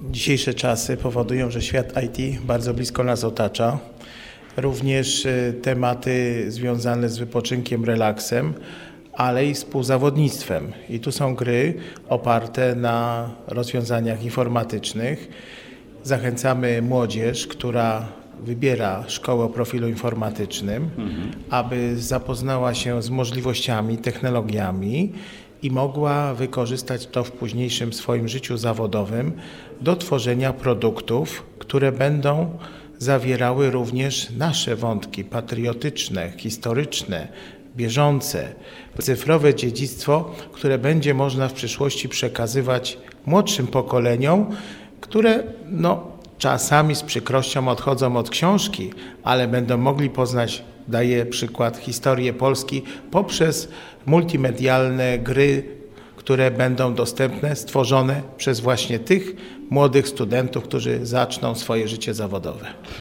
Dzisiejsze czasy powodują, że świat IT bardzo blisko nas otacza. Również tematy związane z wypoczynkiem, relaksem, ale i współzawodnictwem. I tu są gry oparte na rozwiązaniach informatycznych. Zachęcamy młodzież, która wybiera szkołę o profilu informatycznym, aby zapoznała się z możliwościami, technologiami i mogła wykorzystać to w późniejszym swoim życiu zawodowym do tworzenia produktów, które będą zawierały również nasze wątki patriotyczne, historyczne, bieżące, cyfrowe dziedzictwo, które będzie można w przyszłości przekazywać młodszym pokoleniom, które czasami z przykrością odchodzą od książki, ale będą mogli poznać, daję przykład, historię Polski poprzez multimedialne gry, które będą dostępne, stworzone przez właśnie tych młodych studentów, którzy zaczną swoje życie zawodowe.